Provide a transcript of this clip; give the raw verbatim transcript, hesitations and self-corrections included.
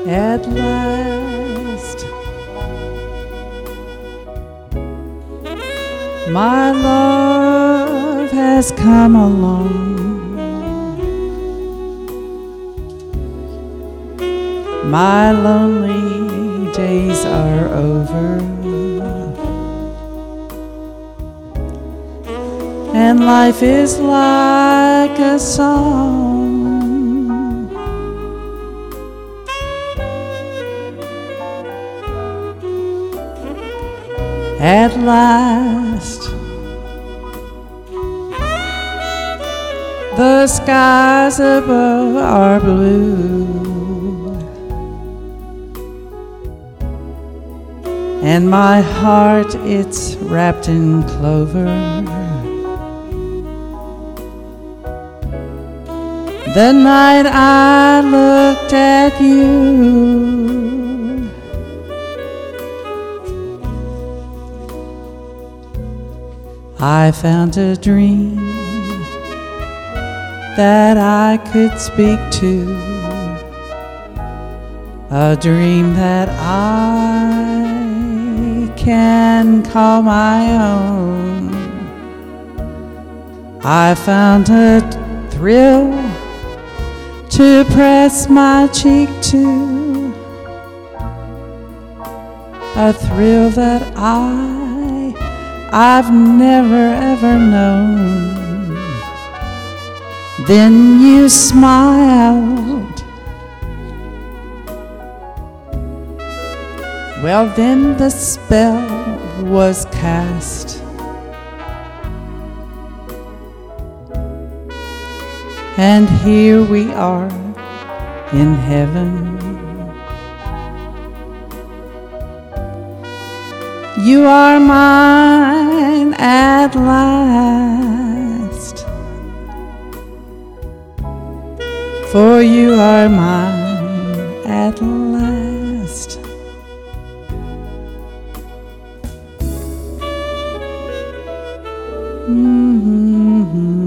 At last, my love has come along. My lonely days are over, and life is like a song. At last, the skies above are blue, and my heart, it's wrapped in clover. The night I looked at you, I found a dream that I could speak to, a dream that I can call my own. I found a thrill to press my cheek to, a thrill that I I've never ever known. Then you smiled. Well, then the spell was cast, and here we are in heaven. You are mine at last, for you are mine at last. Mm-hmm.